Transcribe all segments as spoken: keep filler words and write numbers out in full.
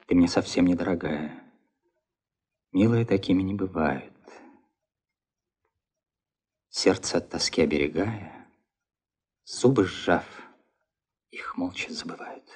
Ты мне совсем недорогая. Милые такими не бывают. Сердце от тоски оберегая, зубы сжав, их молча забывают.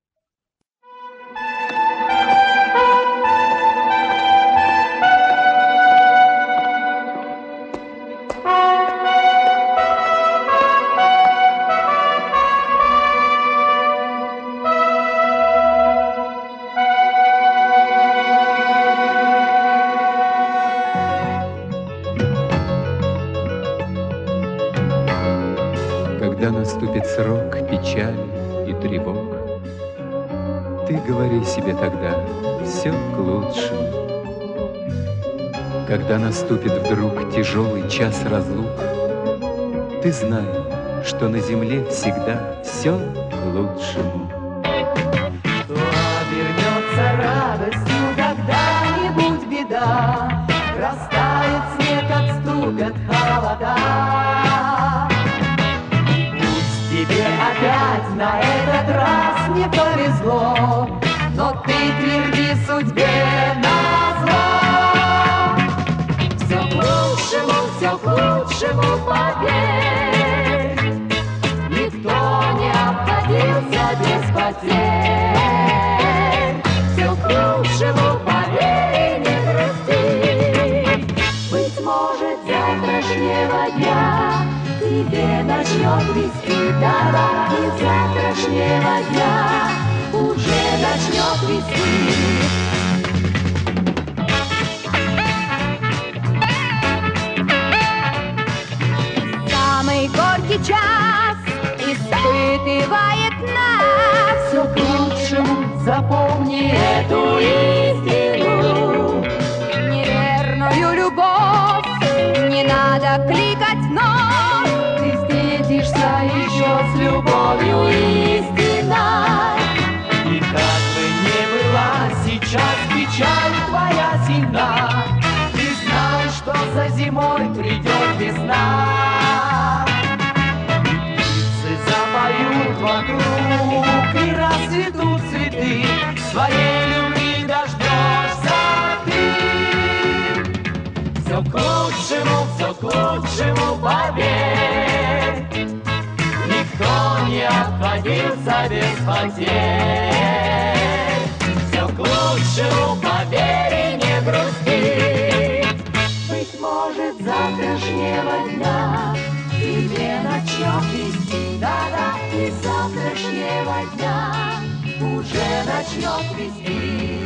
Когда наступит срок печали и тревог, ты говори себе тогда, все к лучшему. Когда наступит вдруг тяжелый час разлук, ты знай, что на земле всегда все к лучшему. Что обернется радостью когда-нибудь беда, растает снег, отступят холода. Тебе опять на этот раз не повезло, но ты тверди судьбе назло. Все к лучшему, все к лучшему, поверь. Никто не обходился без потерь. Все к лучшему, поверь, не грусти. Быть может, завтрашнего дня тебе начнет вести дорога, и завтрашнего дня уже начнет вести. Самый горький час испытывает нас. Все к лучшему, запомни эту истину. Неверную любовь не надо кликать вновь. Еще с любовью истинной. И как бы ни была сейчас печаль твоя сильна, ты знай, что за зимой придет весна. Птицы запоют вокруг и расцветут цветы, своей любви дождешься ты. Все к лучшему, все к лучшему, поверь. Никто не обходился без потерь. Все к лучшему, поверь, и не грусти. Быть может, завтрашнего дня тебе начнет вести, да-да, и завтрашнего дня уже начнет вести.